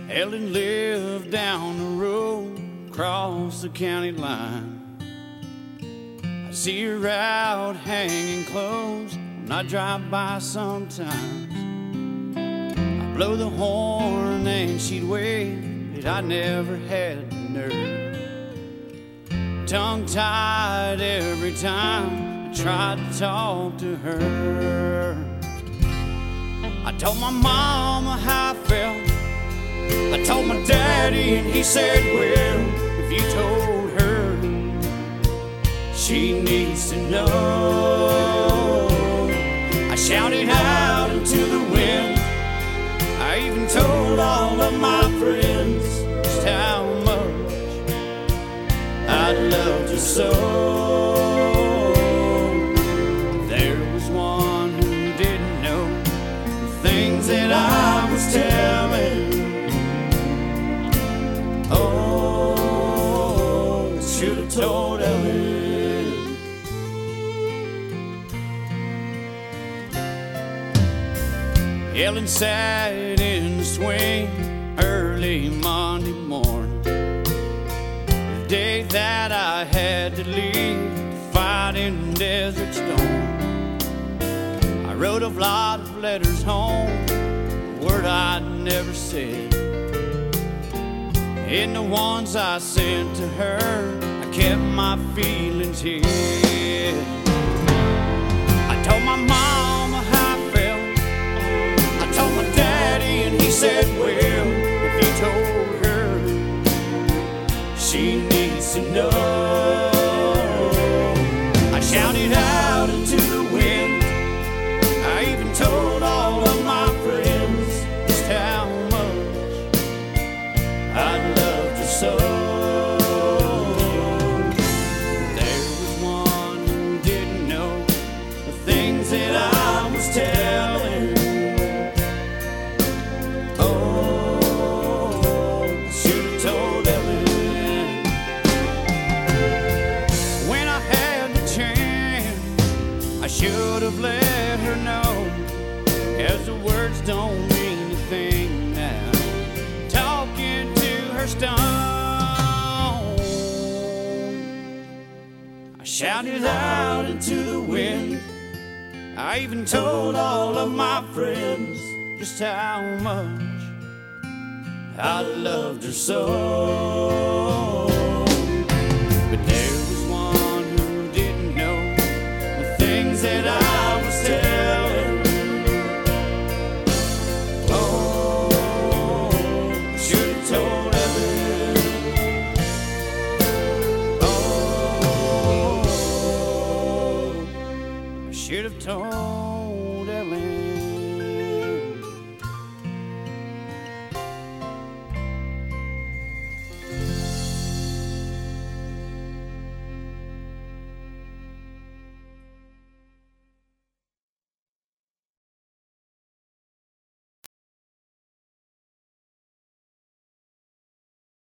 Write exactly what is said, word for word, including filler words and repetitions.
Ellen lived down the road, across the county line. I see her out hanging clothes when I drive by sometimes. I blow the horn and she'd wave, but I never had the nerve. Tongue-tied every time I tried to talk to her. I told my mama how I felt, I told my daddy and he said, well, if you told her, she needs to know. I shouted out into the wind, I even told all of my friends just how much I loved her so. There was one who didn't know the things that I was telling. Oh, I should have told Ellen. Ellen sat in the swing early Monday morning, the day that I had to leave to fight in Desert Storm. I wrote a lot of letters home, a word I'd never said. In the ones I sent to her, I kept my feelings hid. I told my mama how I felt, I told my daddy and he said, well, if you told her, she needs to know. I shouted out into the wind, I even told all of my friends just how much I loved her so. There was one who didn't know the things that I was telling. Oh, I should have told Ellen. When I had the chance, I should have let her know, as the words don't mean a thing now. Talking to her stone, I shouted out into the wind, I even told all of my friends just how much I loved her so. But there was one who didn't know the things that I was telling. Oh, I should have told Ellen. Oh, I should have told Ellen.